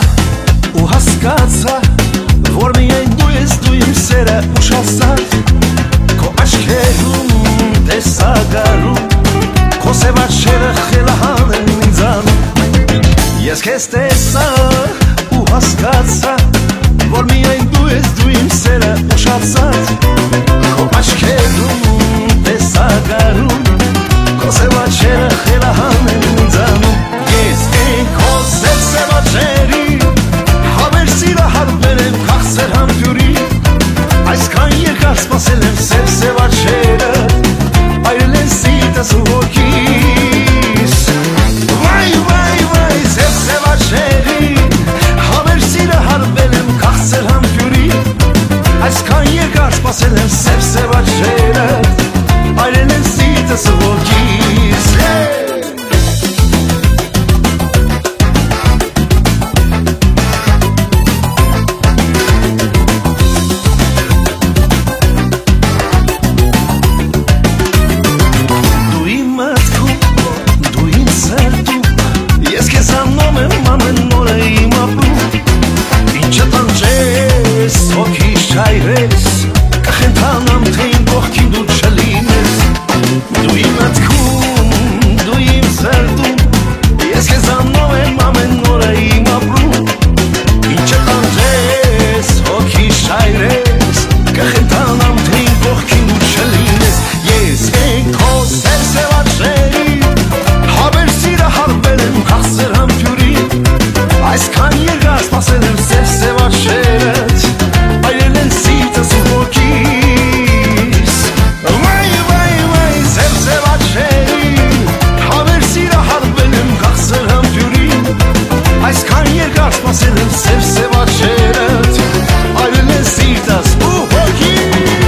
ու հասկացա, որ միայն դու ես դու իմ սերը ուշացած, քո աչքերում տեսա գարուն, քո սևաչերը խելահան են ինձանում, ես քեզ տեսա ու հասկացա, որ միայն դու ես դու իմ սերը ուշացած, քո աչքերում տեսա գարուն, քո սևաչերը խելահան են ինձանում, ես այն քո սևաչերի հավեր սիրահարվել եմ քաղցր համբյուրի, այսքան երկար սպասել եմ սևաչերը, այրել են սիրտս ու հոգիս, վայ, սևաչերի հավեր սիրահարվել եմ քաղցր համբյուրի, այսքան երկար սպասել եմ սևաչերը, այրել են սիրտս ու հոգիս, Չայրես, կխենթանամ, թե իմ կողքին դու չլինես, դու իմ մտքում, դու իմ սրտում, ես քեզ անով եմ ամեն օրը իմ ապրում, ինչը տանջես, հոգի շայրես, կխենթանամ, թե իմ կողքին դու չլինես, ես են քո սևաչերի, հավեր սիրահարվել եմ քաղցր համբյուրի, այսքան երկար սպասել եմ սևաչերդ, այրել են սիրտս ու հոգիս, վայ, սևաչերի, հավեր սիրահարվել եմ քաղցր համբյուրի, այսքան երկար սպասել եմ սևաչերդ, այրել են սիրտս ու հոգիս,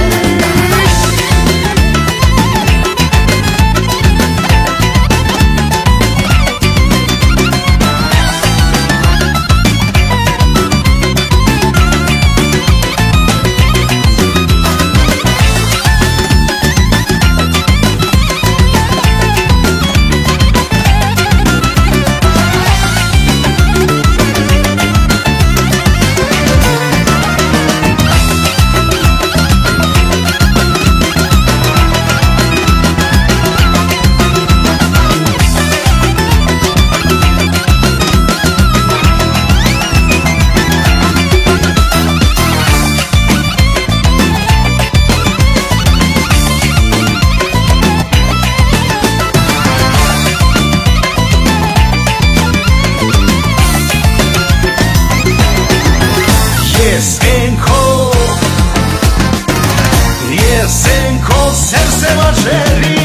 Ես են քո սևաչերի,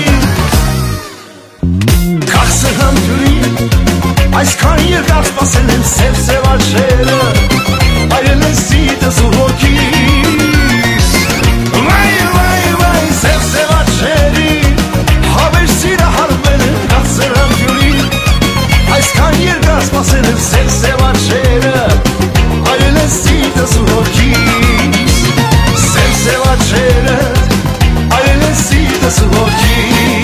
քաղցր համբյուրի, այսքան երկար սպասել եմ սևաչերը, այրել են սիրտս ու հոգիս, վայ, սևաչերի, հավեր սիրահարվել եմ քաղցր համբյուրի, այսքան երկար սպասել եմ սևաչերը, այրել են սիրտս ու հոգիս, սևաչերը, այրել են սիրտս ու հոգիս